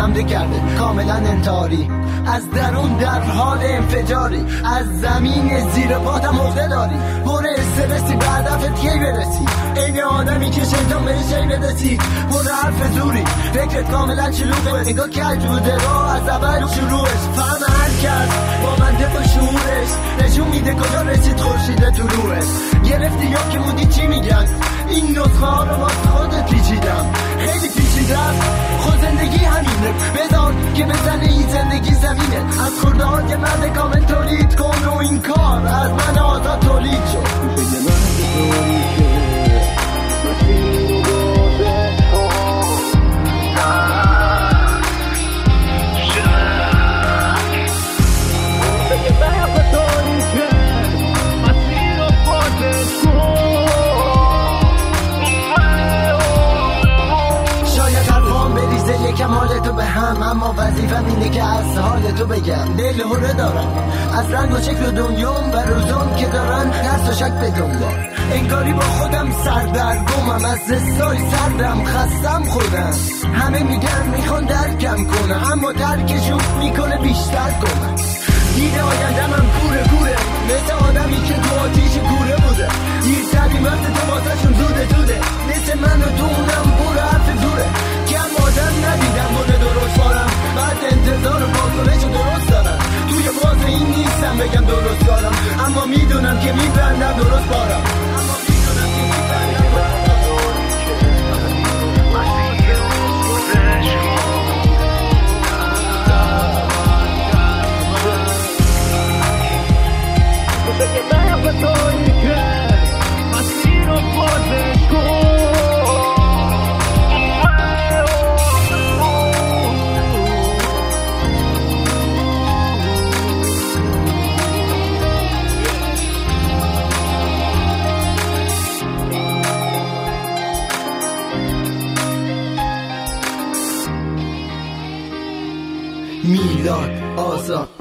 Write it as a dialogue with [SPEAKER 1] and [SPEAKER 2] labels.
[SPEAKER 1] حمله کرده کاملا انتحاری، از درون در حال انفجاری، از زمین زیر پاتم عقده داری، پر استرسی به هدفت کی برسی، عین آدمی که شیطان بهش ای بدسی، پر حرف زوری فکرت کاملا شلوغه، نگاه کجوده راه از اول شروعش، فهم هر کس با منطق و شعورش نشون میده کجا رسید خورشید تو روش، گرفتی یا که مودی چی میگن، این نسخه ها رو با خودت پیچیدم، خیلی پیچیدم، خود زندگی همینه، بذار که بزنه این زندگی زمینه، از خورده ها که مرد کامل تولید کن و این کار از من آزاد تولید شد. یکم حالتو به هم، اما وظیفم اینه که از حالتو بگم، دل هره دارم از رنگ و شکل دنیام و روزام که دارن ترس و شک به دنبال، انگاری با خودم سردرگمم، از حسای سردم خستم خودم، همه میگن میخوان درکم کنم اما درکشون میکنه بیشتر کنم، دیده آیندم هم کوره مثل آدمی که تو آتیش کوره بوده، دیرترین وقت تو واسهشون زوده مثل من و تو اونم پر حرف زوره، کم آدم ندیدم بوده درست بارم، بعد انتظار واکنش درست دارم، توی باز این نیستم بگم درست دارم، اما میدونم که میبندم درست بارم، میلاد آزاد.